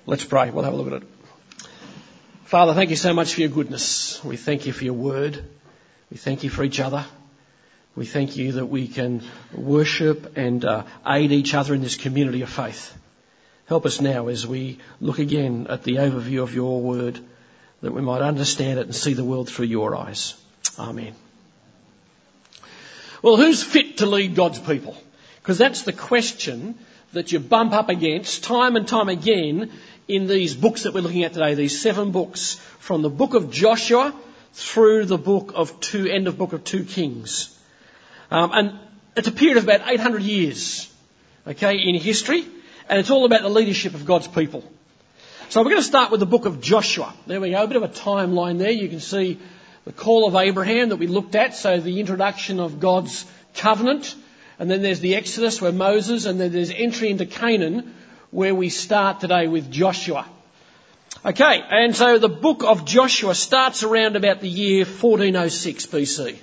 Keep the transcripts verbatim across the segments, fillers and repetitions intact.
Let's pray. We'll have a look at it. Father, thank you so much for your goodness. We thank you for your word. We thank you for each other. We thank you that we can worship and uh, aid each other in this community of faith. Help us now as we look again at the overview of your word, that we might understand it and see the world through your eyes. Amen. Well, who's fit to lead God's people? Because that's the question that you bump up against time and time again in these books that we're looking at today, these seven books from the book of Joshua through the book of two, end of book of two Kings. Um, and it's a period of about eight hundred years, okay, in history, and it's all about the leadership of God's people. So we're going to start with the book of Joshua. There we go, a bit of a timeline there. You can see the call of Abraham that we looked at, so the introduction of God's covenant, and then there's the Exodus where Moses, and then there's entry into Canaan, where we start today with Joshua. Okay, and so the book of Joshua starts around about the year fourteen oh six B C.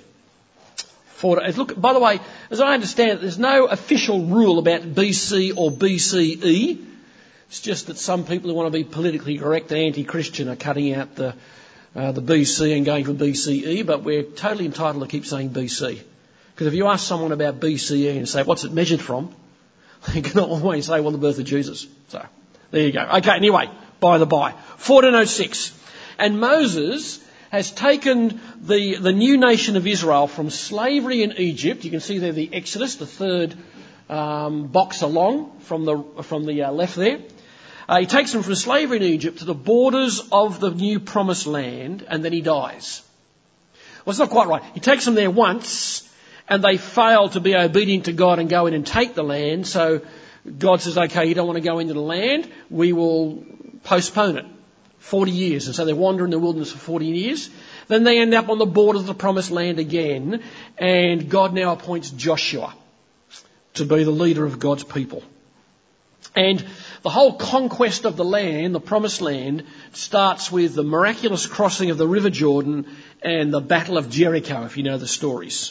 Look, by the way, as I understand it, there's no official rule about B C or B C E. It's just that some people who want to be politically correct and anti-Christian are cutting out the uh, the B C and going for B C E, but we're totally entitled to keep saying B C. Because if you ask someone about B C E and say, what's it measured from? You can always say, well, the birth of Jesus. So, there you go. Okay, anyway, by the by. fourteen oh six. And Moses has taken the, the new nation of Israel from slavery in Egypt. You can see there the Exodus, the third um, box along from the, from the uh, left there. Uh, he takes them from slavery in Egypt to the borders of the new promised land, and then he dies. Well, it's not quite right. He takes them there once, and they fail to be obedient to God and go in and take the land. So God says, okay, you don't want to go into the land, we will postpone it. forty years. And so they wander in the wilderness for forty years. Then they end up on the borders of the promised land again. And God now appoints Joshua to be the leader of God's people. And the whole conquest of the land, the promised land, starts with the miraculous crossing of the River Jordan and the Battle of Jericho, if you know the stories.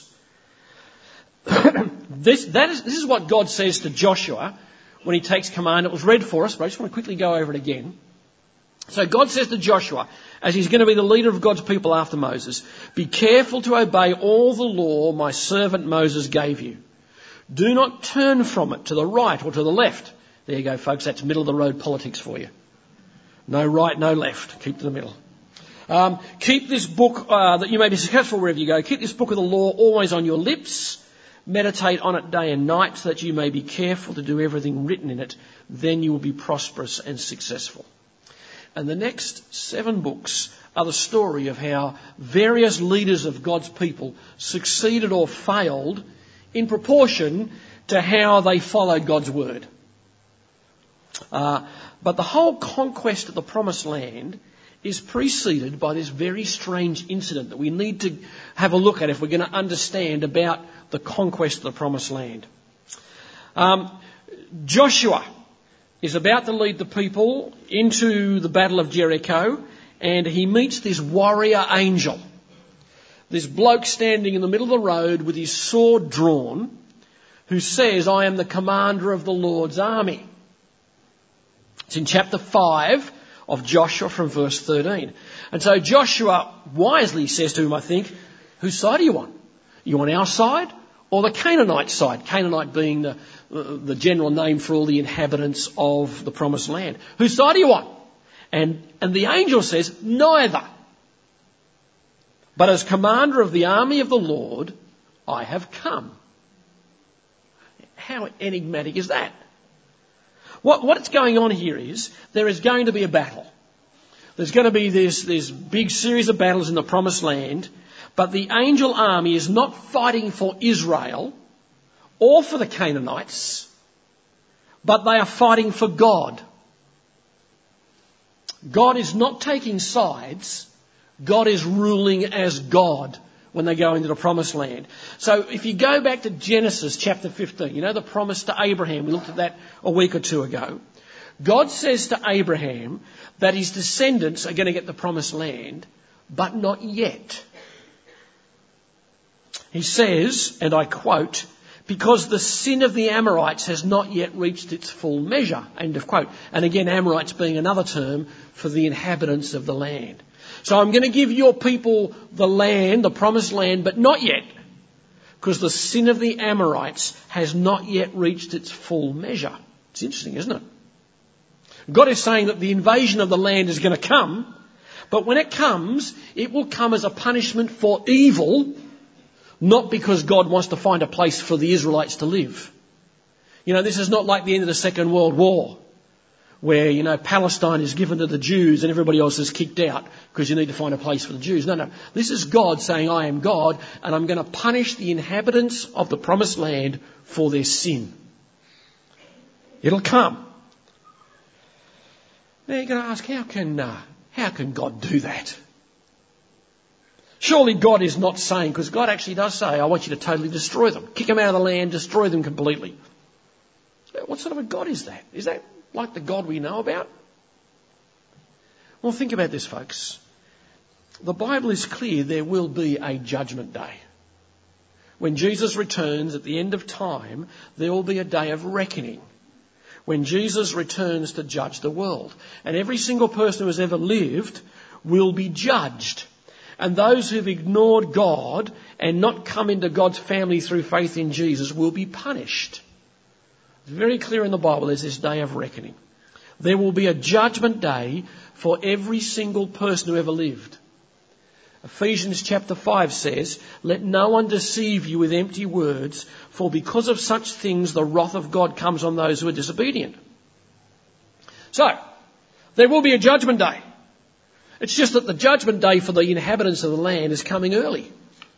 this, that is, this is what God says to Joshua when he takes command. It was read for us, but I just want to quickly go over it again. So God says to Joshua, as he's going to be the leader of God's people after Moses, be careful to obey all the law my servant Moses gave you. Do not turn from it to the right or to the left. There you go, folks. That's middle of the road politics for you. No right, no left. Keep to the middle. Um, keep this book, uh, that you may be successful wherever you go. Keep this book of the law always on your lips. Meditate on it day and night so that you may be careful to do everything written in it. Then you will be prosperous and successful. And the next seven books are the story of how various leaders of God's people succeeded or failed in proportion to how they followed God's word. Uh, but the whole conquest of the promised land is preceded by this very strange incident that we need to have a look at if we're going to understand about the conquest of the promised land. Um, Joshua is about to lead the people into the Battle of Jericho, and he meets this warrior angel, this bloke standing in the middle of the road with his sword drawn, who says, I am the commander of the Lord's army. It's in chapter five of Joshua from verse thirteen. And so Joshua wisely says to him, I think, whose side are you on? You on our side or the Canaanite side? Canaanite being the, the general name for all the inhabitants of the promised land. Whose side are you on? And, and the angel says, neither. But as commander of the army of the Lord, I have come. How enigmatic is that? What, what's going on here is there is going to be a battle. There's going to be this, this big series of battles in the promised land, but the angel army is not fighting for Israel or for the Canaanites, but they are fighting for God. God is not taking sides. God is ruling as God when they go into the promised land. So if you go back to Genesis chapter fifteen, you know the promise to Abraham, we looked at that a week or two ago. God says to Abraham that his descendants are going to get the promised land, but not yet. He says, and I quote, because the sin of the Amorites has not yet reached its full measure. End of quote. And again, Amorites being another term for the inhabitants of the land. So I'm going to give your people the land, the promised land, but not yet, because the sin of the Amorites has not yet reached its full measure. It's interesting, isn't it? God is saying that the invasion of the land is going to come, but when it comes, it will come as a punishment for evil, not because God wants to find a place for the Israelites to live. You know, this is not like the end of the Second World War, where, you know, Palestine is given to the Jews and everybody else is kicked out because you need to find a place for the Jews. No, no. This is God saying, I am God, and I'm going to punish the inhabitants of the promised land for their sin. It'll come. Now you're going to ask, how can, uh, how can God do that? Surely God is not saying, because God actually does say, I want you to totally destroy them. Kick them out of the land, destroy them completely. What sort of a God is that? Is that like the God we know about? Well, think about this, folks. The Bible is clear there will be a judgment day. When Jesus returns at the end of time, there will be a day of reckoning. When Jesus returns to judge the world. And every single person who has ever lived will be judged. And those who've ignored God and not come into God's family through faith in Jesus will be punished. It's very clear in the Bible there's this day of reckoning. There will be a judgment day for every single person who ever lived. Ephesians chapter five says, let no one deceive you with empty words, for because of such things the wrath of God comes on those who are disobedient. So, there will be a judgment day. It's just that the judgment day for the inhabitants of the land is coming early.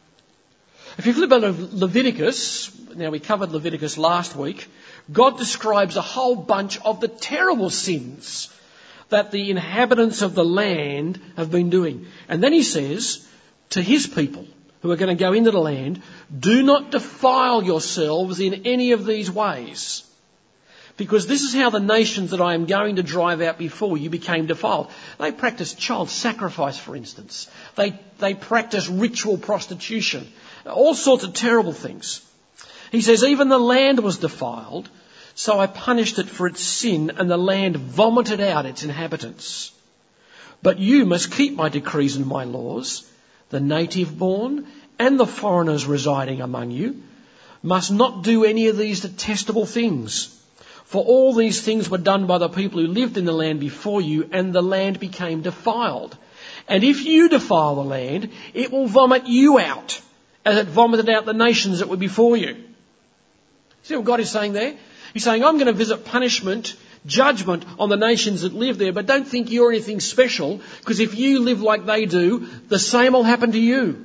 If you flip over Leviticus, now we covered Leviticus last week, God describes a whole bunch of the terrible sins that the inhabitants of the land have been doing. And then he says to his people who are going to go into the land, do not defile yourselves in any of these ways. Because this is how the nations that I am going to drive out before you became defiled. They practiced child sacrifice, for instance. They, they practiced ritual prostitution. All sorts of terrible things. He says, even the land was defiled, so I punished it for its sin, and the land vomited out its inhabitants. But you must keep my decrees and my laws. The native born and the foreigners residing among you must not do any of these detestable things. For all these things were done by the people who lived in the land before you, and the land became defiled. And if you defile the land, it will vomit you out, as it vomited out the nations that were before you. See what God is saying there? He's saying, I'm going to visit punishment, judgment on the nations that live there, but don't think you're anything special, because if you live like they do, the same will happen to you.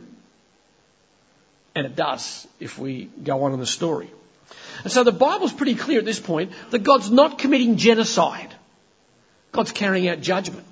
And it does, if we go on in the story. And so the Bible's pretty clear at this point that God's not committing genocide. God's carrying out judgment.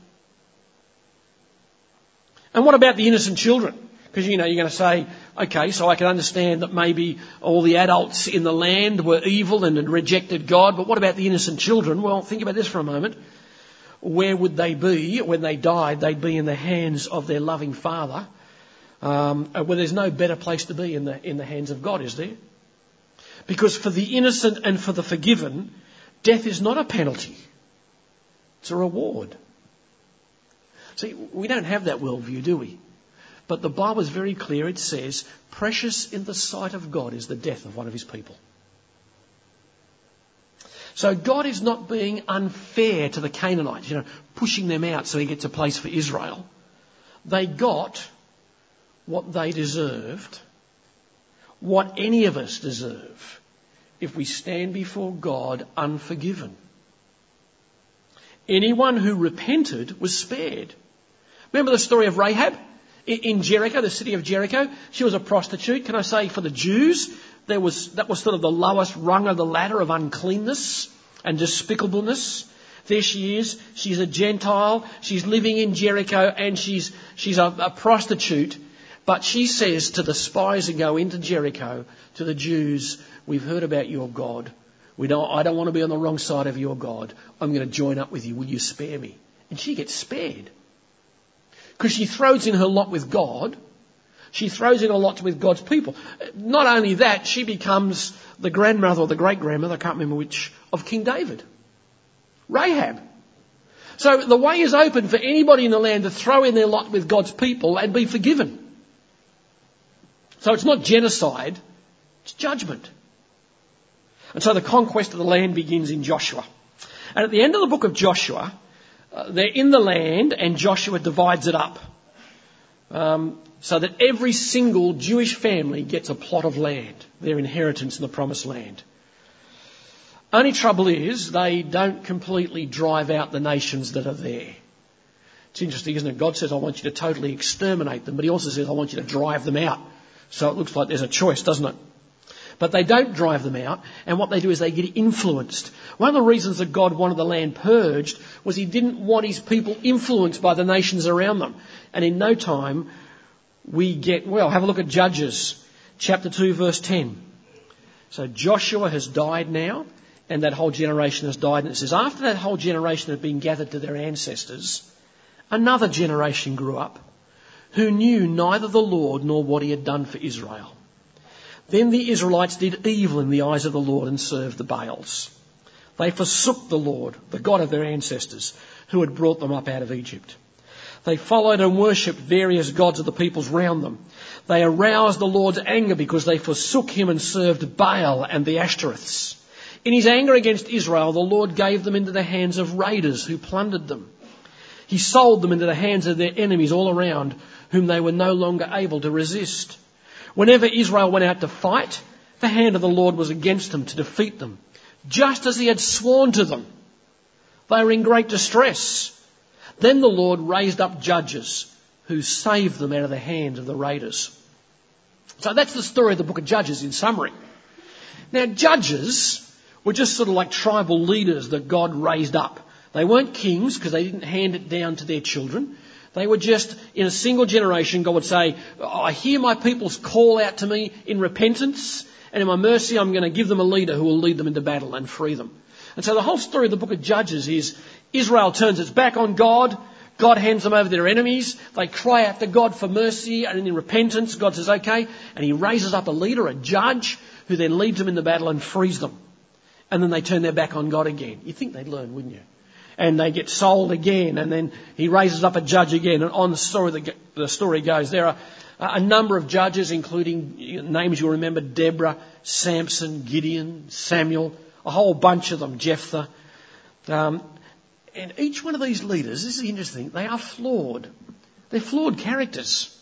And what about the innocent children? Because, you know, you're going to say, okay, so I can understand that maybe all the adults in the land were evil and had rejected God, but what about the innocent children? Well, think about this for a moment. Where would they be when they died? They'd be in the hands of their loving Father. Um, well, there's no better place to be in the, in the hands of God, is there? Because for the innocent and for the forgiven, death is not a penalty. It's a reward. See, we don't have that worldview, do we? But the Bible is very clear. It says, precious in the sight of God is the death of one of his people. So God is not being unfair to the Canaanites, you know, pushing them out so he gets a place for Israel. They got what they deserved, what any of us deserve, if we stand before God unforgiven. Anyone who repented was spared. Remember the story of Rahab in Jericho, the city of Jericho? She was a prostitute. Can I say, for the Jews, there was that was sort of the lowest rung of the ladder of uncleanness and despicableness. There she is. She's a Gentile. She's living in Jericho, and she's she's a, a prostitute. But she says to the spies who go into Jericho, to the Jews, we've heard about your God. We don't, I don't want to be on the wrong side of your God. I'm going to join up with you. Will you spare me? And she gets spared. Because she throws in her lot with God, She throws in a lot with God's people. Not only that, she becomes the grandmother or the great-grandmother, I can't remember which, of King David. Rahab. So the way is open for anybody in the land to throw in their lot with God's people and be forgiven. So it's not genocide, it's judgment. And so the conquest of the land begins in Joshua. And at the end of the book of Joshua, uh, they're in the land and Joshua divides it up. Um, so that every single Jewish family gets a plot of land, their inheritance in the promised land. Only trouble is they don't completely drive out the nations that are there. It's interesting, isn't it? God says, I want you to totally exterminate them, but he also says, I want you to drive them out. So it looks like there's a choice, doesn't it? But they don't drive them out, and what they do is they get influenced. One of the reasons that God wanted the land purged was he didn't want his people influenced by the nations around them. And in no time, we get, well, have a look at Judges, chapter two, verse ten. So Joshua has died now, and that whole generation has died. And it says, after that whole generation had been gathered to their ancestors, another generation grew up, who knew neither the Lord nor what he had done for Israel. Then the Israelites did evil in the eyes of the Lord and served the Baals. They forsook the Lord, the God of their ancestors, who had brought them up out of Egypt. They followed and worshipped various gods of the peoples round them. They aroused the Lord's anger because they forsook him and served Baal and the Ashtoreths. In his anger against Israel, the Lord gave them into the hands of raiders who plundered them. He sold them into the hands of their enemies all around, whom they were no longer able to resist. Whenever Israel went out to fight, the hand of the Lord was against them to defeat them, just as he had sworn to them. They were in great distress. Then the Lord raised up judges who saved them out of the hands of the raiders. So that's the story of the book of Judges in summary. Now, judges were just sort of like tribal leaders that God raised up. They weren't kings because they didn't hand it down to their children. They were just, in a single generation, God would say, I hear my people's call out to me in repentance, and in my mercy I'm going to give them a leader who will lead them into battle and free them. And so the whole story of the book of Judges is Israel turns its back on God, God hands them over to their enemies, they cry out to God for mercy, and in repentance God says, okay, and he raises up a leader, a judge, who then leads them into battle and frees them. And then they turn their back on God again. You'd think they'd learn, wouldn't you? And they get sold again, and then he raises up a judge again, and on the story the, the story goes. There are a number of judges, including names you'll remember: Deborah, Samson, Gideon, Samuel, a whole bunch of them, Jephthah. Um, and each one of these leaders, this is interesting, they are flawed. They're flawed characters.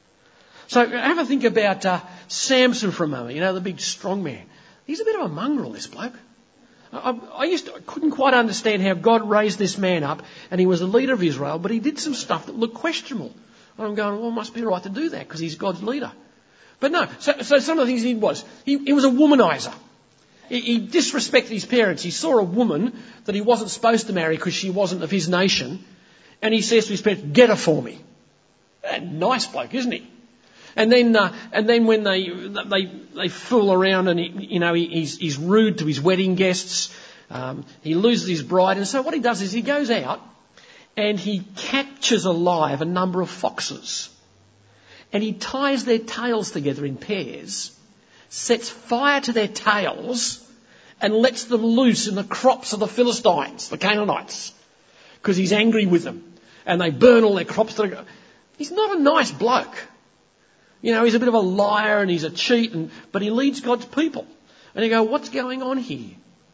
So have a think about uh, Samson for a moment. You know, the big strong man. He's a bit of a mongrel, this bloke. I, I used to, I couldn't quite understand how God raised this man up, and he was the leader of Israel, but he did some stuff that looked questionable. And I'm going, well, it must be right to do that because he's God's leader. But no, so, so some of the things he did was, he, he was a womanizer. He, he disrespected his parents. He saw a woman that he wasn't supposed to marry because she wasn't of his nation, and he says to his parents, get her for me. A nice bloke, isn't he? And then, uh, and then when they they they fool around, and he, you know he, he's he's rude to his wedding guests, um, he loses his bride, and so what he does is he goes out and he captures alive a number of foxes, and he ties their tails together in pairs, sets fire to their tails, and lets them loose in the crops of the Philistines, the Canaanites, because he's angry with them, and they burn all their crops. He's not a nice bloke. You know, he's a bit of a liar and he's a cheat, and, but he leads God's people. And you go, what's going on here?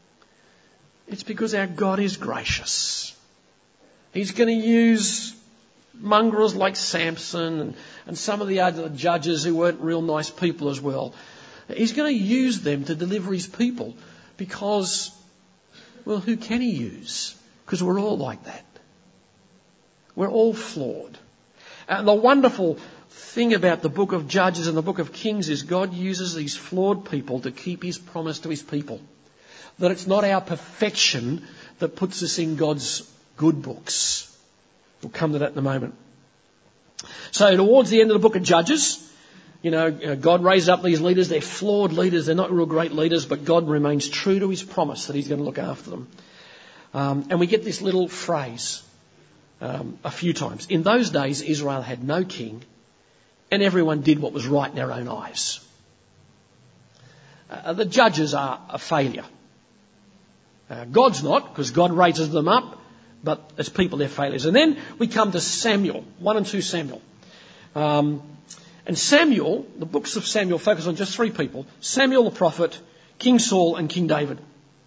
It's because our God is gracious. He's going to use mongrels like Samson and, and some of the other judges who weren't real nice people as well. He's going to use them to deliver his people because, well, who can he use? Because we're all like that. We're all flawed. And the wonderful thing about the book of Judges and the book of Kings is God uses these flawed people to keep his promise to his people. That it's not our perfection that puts us in God's good books. We'll come to that in a moment. So towards the end of the book of Judges, you know, God raises up these leaders. They're flawed leaders. They're not real great leaders, but God remains true to his promise that he's going to look after them. Um, and we get this little phrase um, a few times. In those days, Israel had no king, and everyone did what was right in their own eyes. Uh, the judges are a failure. Uh, God's not, because God raises them up, but as people they're failures. And then we come to Samuel, one and two Samuel. Um, and Samuel, the books of Samuel focus on just three people: Samuel the prophet, King Saul and King David.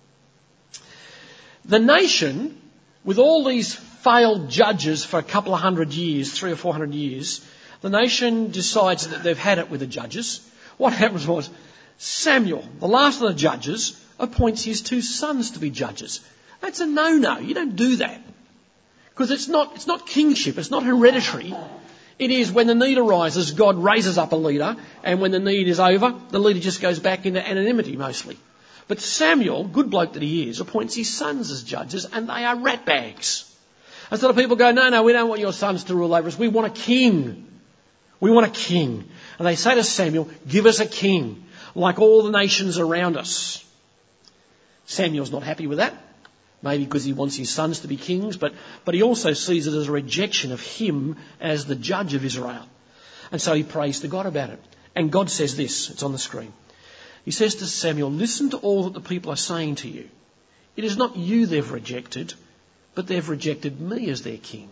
The nation, with all these failed judges for a couple of hundred years, three or four hundred years, the nation decides that they've had it with the judges. What happens was Samuel, the last of the judges, appoints his two sons to be judges. That's a no-no. You don't do that. Because it's not, it's not kingship. It's not hereditary. It is when the need arises, God raises up a leader, and when the need is over, the leader just goes back into anonymity mostly. But Samuel, good bloke that he is, appoints his sons as judges, and they are ratbags. And so the people go, no, no, we don't want your sons to rule over us. We want a king. We want a king. And they say to Samuel, give us a king, like all the nations around us. Samuel's not happy with that. Maybe because he wants his sons to be kings, but, but he also sees it as a rejection of him as the judge of Israel. And so he prays to God about it. And God says this, it's on the screen. He says to Samuel, listen to all that the people are saying to you. It is not you they've rejected, but they've rejected me as their king.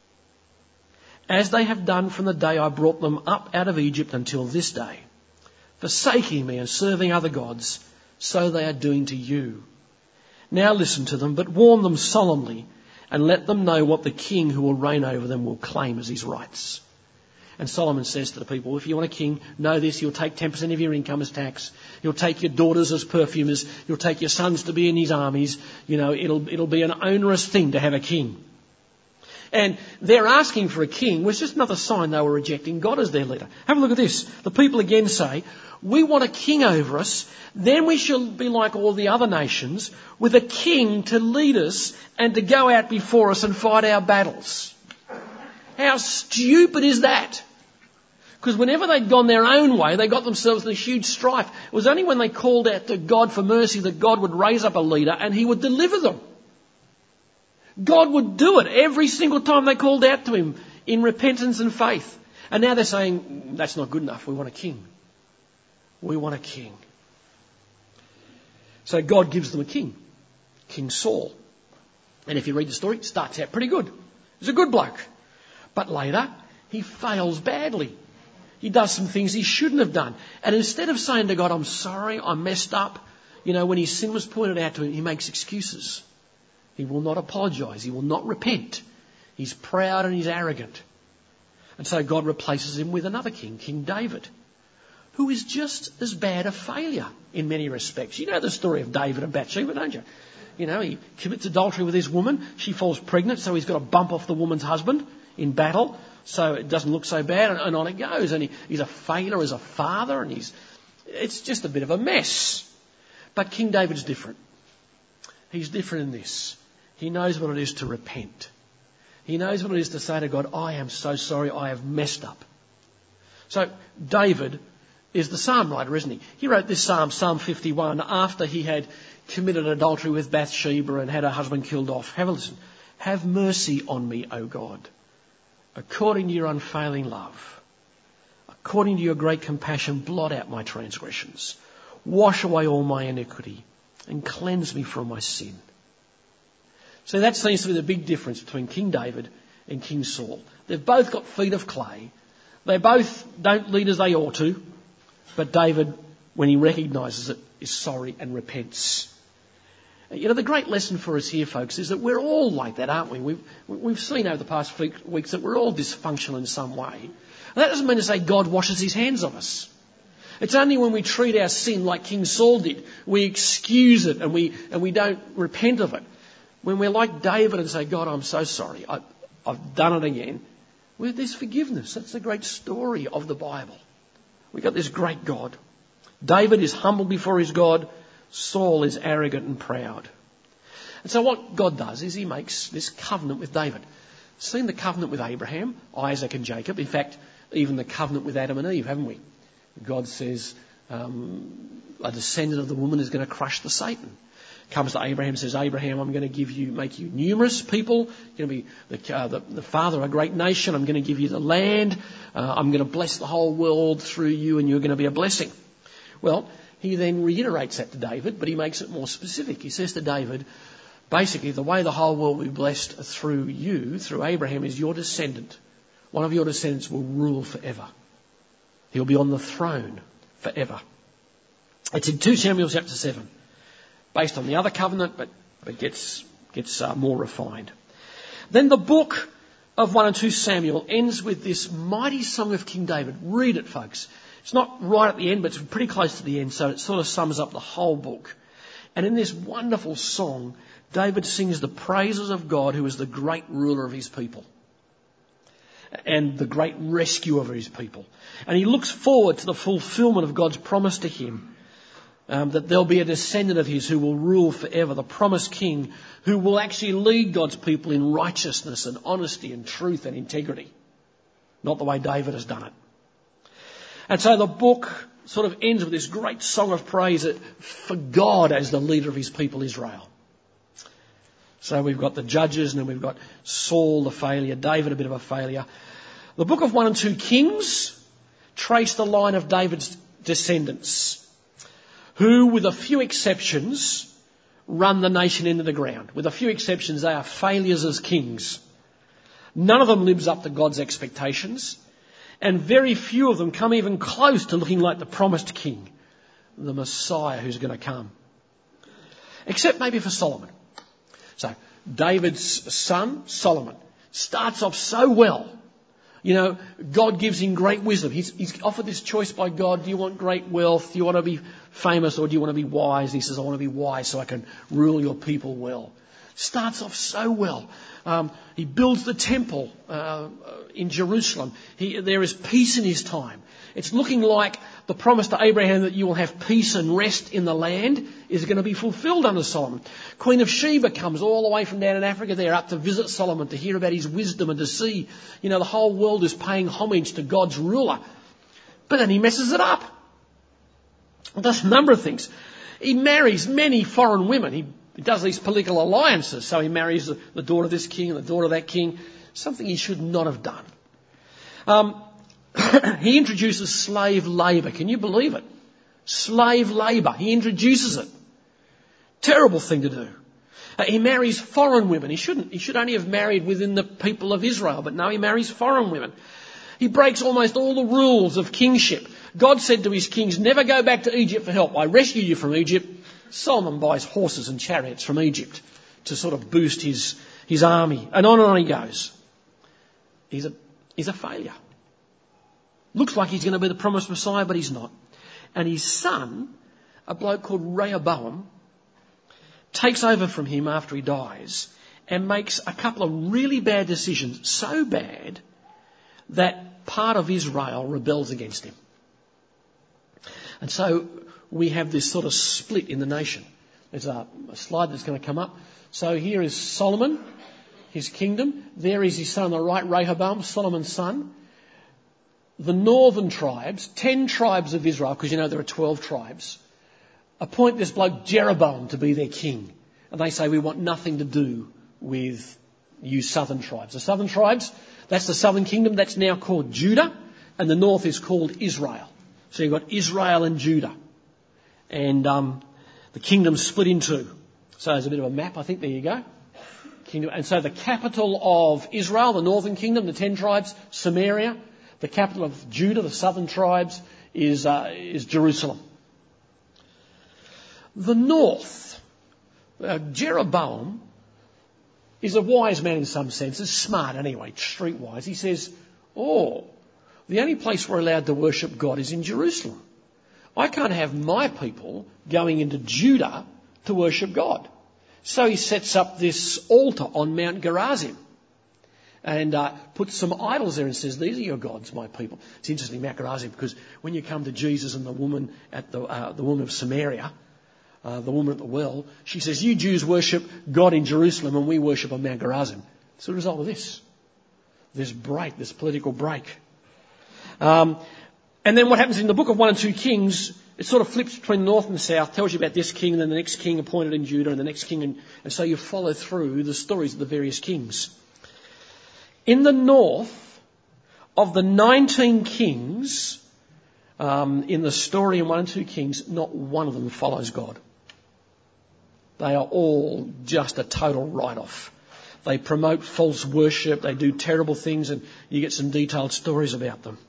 As they have done from the day I brought them up out of Egypt until this day, forsaking me and serving other gods, so they are doing to you. Now listen to them, but warn them solemnly and let them know what the king who will reign over them will claim as his rights. And Solomon says to the people, if you want a king, know this, he'll take ten percent of your income as tax. He'll take your daughters as perfumers. He'll take your sons to be in his armies. You know, it'll, it'll be an onerous thing to have a king. And their asking for a king was just another sign they were rejecting God as their leader. Have a look at this. The people again say, we want a king over us, then we shall be like all the other nations, with a king to lead us and to go out before us and fight our battles. How stupid is that? Because whenever they'd gone their own way, they got themselves in a huge strife. It was only when they called out to God for mercy that God would raise up a leader and he would deliver them. God would do it every single time they called out to him in repentance and faith. And now they're saying, that's not good enough. We want a king. We want a king. So God gives them a king, King Saul. And if you read the story, it starts out pretty good. He's a good bloke. But later, he fails badly. He does some things he shouldn't have done. And instead of saying to God, I'm sorry, I messed up, you know, when his sin was pointed out to him, he makes excuses. He will not apologise. He will not repent. He's proud and he's arrogant. And so God replaces him with another king, King David, who is just as bad a failure in many respects. You know the story of David and Bathsheba, don't you? You know, he commits adultery with his woman. She falls pregnant, so he's got to bump off the woman's husband in battle, so it doesn't look so bad, and, and on it goes. And he, he's a failure as a father, and he's it's just a bit of a mess. But King David's different. He's different in this. He knows what it is to repent. He knows what it is to say to God, I am so sorry, I have messed up. So David is the psalm writer, isn't he? He wrote this psalm, Psalm fifty-one, after he had committed adultery with Bathsheba and had her husband killed off. Have a listen. Have mercy on me, O God, according to your unfailing love. According to your great compassion, blot out my transgressions. Wash away all my iniquity and cleanse me from my sin. So that seems to be the big difference between King David and King Saul. They've both got feet of clay. They both don't lead as they ought to. But David, when he recognises it, is sorry and repents. You know, the great lesson for us here, folks, is that we're all like that, aren't we? We've, we've seen over the past few weeks that we're all dysfunctional in some way. And that doesn't mean to say God washes his hands of us. It's only when we treat our sin like King Saul did, we excuse it and we and we don't repent of it. When we're like David and say, God, I'm so sorry, I, I've done it again. Well, there's forgiveness. That's the great story of the Bible. We've got this great God. David is humble before his God. Saul is arrogant and proud. And so what God does is he makes this covenant with David. Seen the covenant with Abraham, Isaac and Jacob. In fact, even the covenant with Adam and Eve, haven't we? God says um, a descendant of the woman is going to crush the Satan. comes to Abraham, says, Abraham, I'm going to give you, make you numerous people. You're going to be the, uh, the, the father of a great nation. I'm going to give you the land. Uh, I'm going to bless the whole world through you, and you're going to be a blessing. Well, he then reiterates that to David, but he makes it more specific. He says to David, basically, the way the whole world will be blessed through you, through Abraham, is your descendant. One of your descendants will rule forever. He'll be on the throne forever. It's in Second Samuel chapter seven, based on the other covenant, but, but gets, gets uh, more refined. Then the book of First and Second Samuel ends with this mighty song of King David. Read it, folks. It's not right at the end, but it's pretty close to the end, so it sort of sums up the whole book. And in this wonderful song, David sings the praises of God, who is the great ruler of his people and the great rescuer of his people. And he looks forward to the fulfillment of God's promise to him, um, that there'll be a descendant of his who will rule forever, the promised king who will actually lead God's people in righteousness and honesty and truth and integrity, not the way David has done it. And so the book sort of ends with this great song of praise for God as the leader of his people Israel. So we've got the judges, and then we've got Saul, the failure, David, a bit of a failure. The book of First and Second Kings trace the line of David's descendants, who, with a few exceptions, run the nation into the ground. With a few exceptions, they are failures as kings. None of them lives up to God's expectations, and very few of them come even close to looking like the promised king, the Messiah who's going to come. Except maybe for Solomon. So, David's son, Solomon, starts off so well. You know, God gives him great wisdom. He's, he's offered this choice by God. Do you want great wealth? Do you want to be famous, or do you want to be wise? And he says, I want to be wise so I can rule your people well. Starts off so well. Um, he builds the temple uh, in Jerusalem. He, there is peace in his time. It's looking like the promise to Abraham that you will have peace and rest in the land is going to be fulfilled under Solomon. Queen of Sheba comes all the way from down in Africa there up to visit Solomon, to hear about his wisdom and to see, you know, the whole world is paying homage to God's ruler. But then he messes it up. He does a number of things. He marries many foreign women. He He does these political alliances. So he marries the, the daughter of this king and the daughter of that king. Something he should not have done. Um, he introduces slave labour. Can you believe it? Slave labour. He introduces it. Terrible thing to do. Uh, he marries foreign women. He shouldn't. He should only have married within the people of Israel. But no, he marries foreign women. He breaks almost all the rules of kingship. God said to his kings, never go back to Egypt for help. I rescued you from Egypt. Solomon buys horses and chariots from Egypt to sort of boost his, his army. And on and on he goes. He's a, he's a failure. Looks like he's going to be the promised Messiah, but he's not. And his son, a bloke called Rehoboam, takes over from him after he dies and makes a couple of really bad decisions. So bad that part of Israel rebels against him. And so we have this sort of split in the nation. There's a, a slide that's going to come up. So here is Solomon, his kingdom. There is his son on the right, Rehoboam, Solomon's son. The northern tribes, ten tribes of Israel, because you know there are twelve tribes, appoint this bloke Jeroboam to be their king. And they say, we want nothing to do with you southern tribes. The southern tribes, that's the southern kingdom, that's now called Judah, and the north is called Israel. So you've got Israel and Judah. And um, the kingdom's split in two. So there's a bit of a map, I think. There you go. Kingdom. And so the capital of Israel, the northern kingdom, the ten tribes, Samaria. The capital of Judah, the southern tribes, is, uh, is Jerusalem. The north, uh, Jeroboam is a wise man in some senses, smart anyway, streetwise. He says, oh, the only place we're allowed to worship God is in Jerusalem. I can't have my people going into Judah to worship God. So he sets up this altar on Mount Gerizim and uh, puts some idols there and says, these are your gods, my people. It's interesting, Mount Gerizim, because when you come to Jesus and the woman at the, uh, the woman of Samaria, uh, the woman at the well, she says, you Jews worship God in Jerusalem and we worship on Mount Gerizim. It's the result of this. This break, this political break. Um, And then what happens in the book of one and two Kings, it sort of flips between the north and the south, tells you about this king and then the next king appointed in Judah and the next king. And, and so you follow through the stories of the various kings. In the north, of the nineteen kings um, in the story in one and two Kings, not one of them follows God. They are all just a total write-off. They promote false worship, they do terrible things, and you get some detailed stories about them.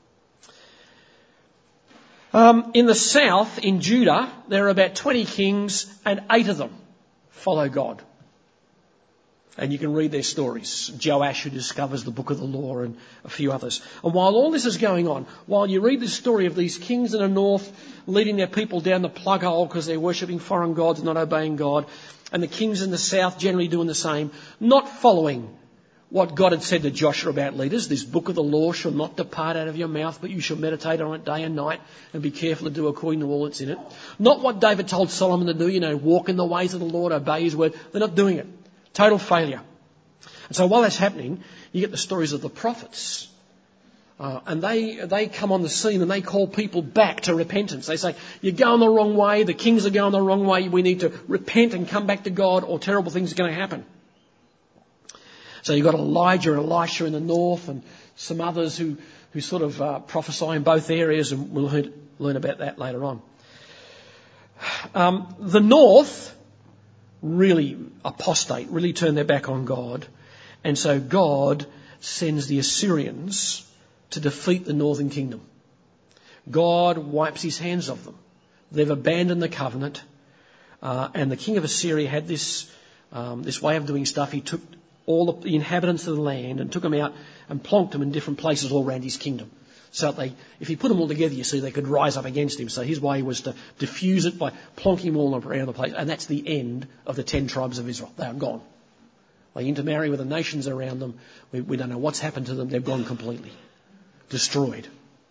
Um, in the south, in Judah, there are about twenty kings and eight of them follow God. And you can read their stories. Joash, who discovers the book of the law, and a few others. And while all this is going on, while you read the story of these kings in the north leading their people down the plug hole because they're worshipping foreign gods and not obeying God, and the kings in the south generally doing the same, not following what God had said to Joshua about leaders, this book of the law shall not depart out of your mouth, but you shall meditate on it day and night and be careful to do according to all that's in it. Not what David told Solomon to do, you know, walk in the ways of the Lord, obey his word. They're not doing it. Total failure. And so while that's happening, you get the stories of the prophets. Uh, and they they come on the scene and they call people back to repentance. They say, you're going the wrong way, the kings are going the wrong way, we need to repent and come back to God or terrible things are going to happen. So you've got Elijah and Elisha in the north and some others who, who sort of uh, prophesy in both areas, and we'll learn, learn about that later on. Um, the north really apostate, really turn their back on God. And so God sends the Assyrians to defeat the northern kingdom. God wipes his hands of them. They've abandoned the covenant. Uh, and the king of Assyria had this, um, this way of doing stuff. He took all the inhabitants of the land and took them out and plonked them in different places all around his kingdom. So that they, if he put them all together, you see, they could rise up against him. So his way was to diffuse it by plonking them all around the place. And that's the end of the ten tribes of Israel. They are gone. They intermarry with the nations around them. We, we don't know what's happened to them. They've gone completely. Destroyed.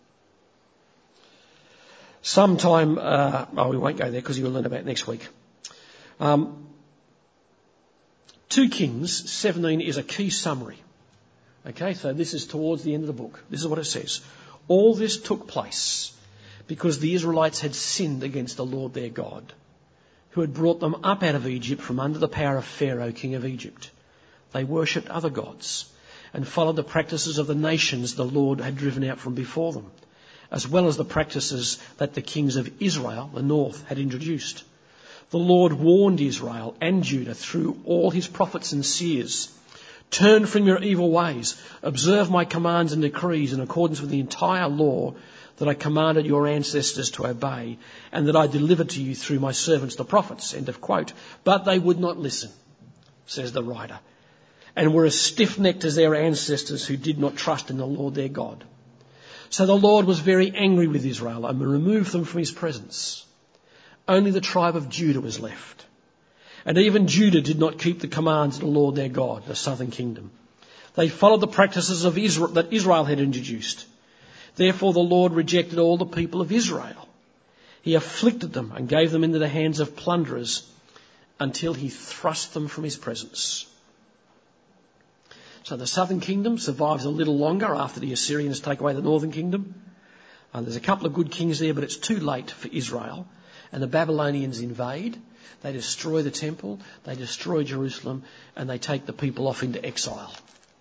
Sometime, uh, oh, we won't go there because you'll learn about it next week. Um, two Kings seventeen is a key summary. Okay, so this is towards the end of the book. This is what it says. All this took place because the Israelites had sinned against the Lord their God, who had brought them up out of Egypt from under the power of Pharaoh, king of Egypt. They worshipped other gods and followed the practices of the nations the Lord had driven out from before them, as well as the practices that the kings of Israel, the north, had introduced. The Lord warned Israel and Judah through all his prophets and seers. Turn from your evil ways. Observe my commands and decrees in accordance with the entire law that I commanded your ancestors to obey and that I delivered to you through my servants the prophets. End of quote. But they would not listen, says the writer, and were as stiff-necked as their ancestors who did not trust in the Lord their God. So the Lord was very angry with Israel and removed them from his presence. Only the tribe of Judah was left. And even Judah did not keep the commands of the Lord their God, the southern kingdom. They followed the practices of Israel that Israel had introduced. Therefore the Lord rejected all the people of Israel. He afflicted them and gave them into the hands of plunderers until he thrust them from his presence. So the southern kingdom survives a little longer after the Assyrians take away the northern kingdom. Uh, there's a couple of good kings there, but it's too late for Israel. And the Babylonians invade. They destroy the temple, they destroy Jerusalem, and they take the people off into exile.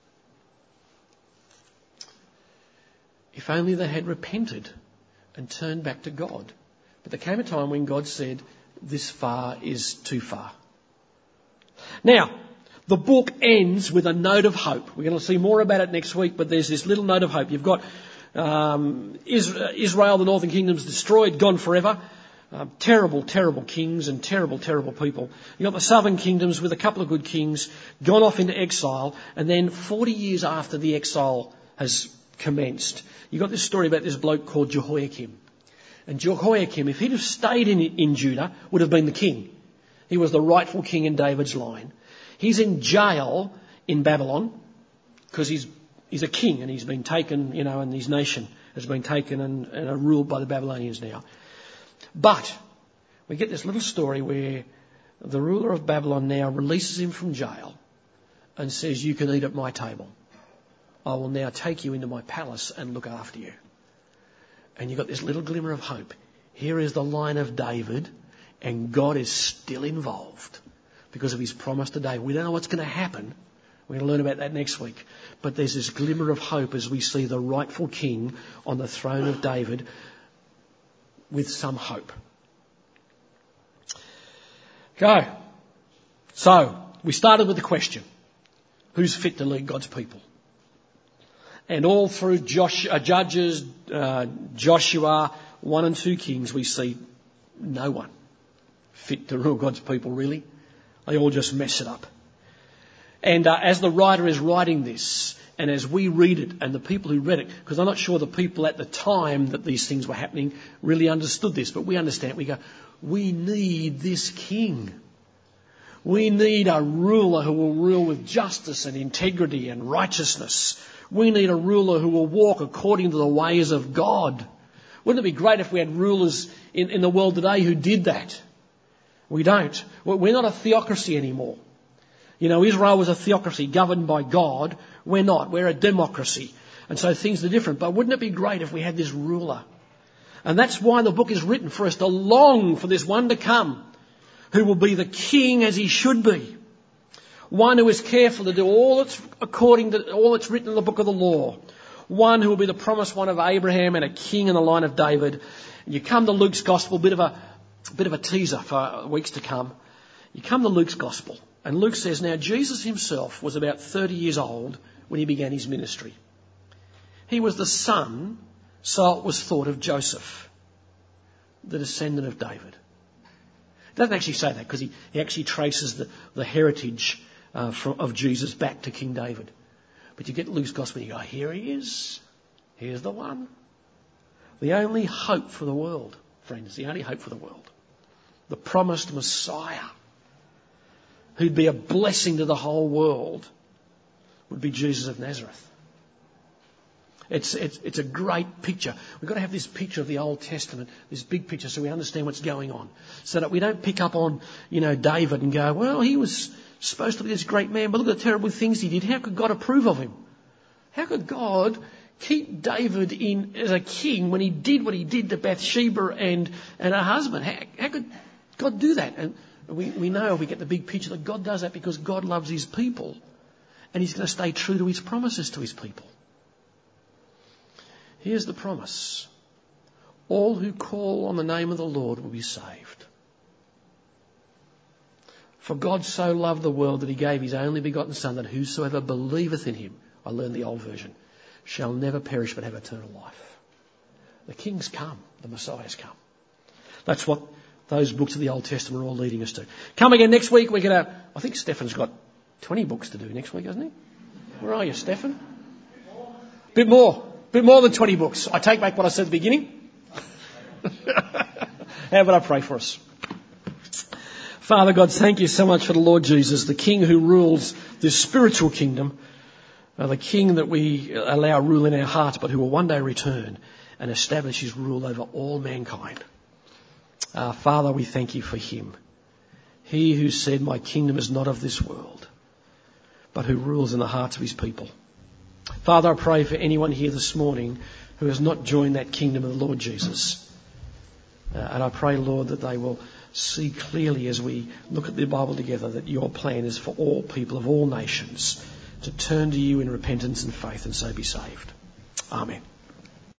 If only they had repented and turned back to God. But there came a time when God said, this far is too far. Now, the book ends with a note of hope. We're going to see more about it next week, but there's this little note of hope. You've got um, Israel, the northern kingdom's destroyed, gone forever. Uh, terrible, terrible kings and terrible, terrible people. You've got the southern kingdoms with a couple of good kings, gone off into exile, and then forty years after the exile has commenced, you've got this story about this bloke called Jehoiakim. And Jehoiakim, if he'd have stayed in, in Judah, would have been the king. He was the rightful king in David's line. He's in jail in Babylon because he's he's a king and he's been taken, you know, and his nation has been taken and, and are ruled by the Babylonians now. But we get this little story where the ruler of Babylon now releases him from jail and says, you can eat at my table. I will now take you into my palace and look after you. And you've got this little glimmer of hope. Here is the line of David, and God is still involved because of his promise today. We don't know what's going to happen. We're going to learn about that next week. But there's this glimmer of hope as we see the rightful king on the throne of David with some hope. Go. So, we started with the question, who's fit to lead God's people? And all through Josh, uh, Judges, uh, Joshua, one and two Kings, we see no one fit to rule God's people, really. They all just mess it up. And uh, as the writer is writing this, and as we read it, and the people who read it, because I'm not sure the people at the time that these things were happening really understood this, but we understand. We go, we need this king. We need a ruler who will rule with justice and integrity and righteousness. We need a ruler who will walk according to the ways of God. Wouldn't it be great if we had rulers in, in the world today who did that? We don't. We're not a theocracy anymore. You know, Israel was a theocracy governed by God. We're not. We're a democracy. And so things are different. But wouldn't it be great if we had this ruler? And that's why the book is written, for us to long for this one to come, who will be the king as he should be. One who is careful to do all that's according to all that's written in the book of the law. One who will be the promised one of Abraham and a king in the line of David. And you come to Luke's gospel, a bit of a, a bit of a teaser for weeks to come. You come to Luke's gospel, and Luke says, now Jesus himself was about thirty years old when he began his ministry. He was the son, so it was thought, of Joseph, the descendant of David. It doesn't actually say that because he, he actually traces the, the heritage uh, from, of Jesus back to King David. But you get Luke's gospel and you go, here he is. Here's the one. The only hope for the world, friends, the only hope for the world. The promised Messiah, who'd be a blessing to the whole world, would be Jesus of Nazareth. It's, it's, it's a great picture. We've got to have this picture of the Old Testament, this big picture, so we understand what's going on. So that we don't pick up on, you know, David and go, well, he was supposed to be this great man, but look at the terrible things he did. How could God approve of him? How could God keep David in as a king when he did what he did to Bathsheba and, and her husband? How, how could God do that? And we, we know, we get the big picture that God does that because God loves his people and he's going to stay true to his promises to his people. Here's the promise. All who call on the name of the Lord will be saved. For God so loved the world that he gave his only begotten Son, that whosoever believeth in him, I learned the old version, shall never perish but have eternal life. The King's come. The Messiah's come. That's what those books of the Old Testament are all leading us to. Come again next week. We're going to, I think Stefan's got twenty books to do next week, hasn't he? Where are you, Stefan? Bit more. Bit more than twenty books. I take back what I said at the beginning. How about I pray for us? Father God, thank you so much for the Lord Jesus, the King who rules this spiritual kingdom, uh, the King that we allow rule in our hearts, but who will one day return and establish his rule over all mankind. Uh, Father, we thank you for him. He who said, my kingdom is not of this world, but who rules in the hearts of his people. Father, I pray for anyone here this morning who has not joined that kingdom of the Lord Jesus. Uh, and I pray, Lord, that they will see clearly as we look at the Bible together that your plan is for all people of all nations to turn to you in repentance and faith and so be saved. Amen.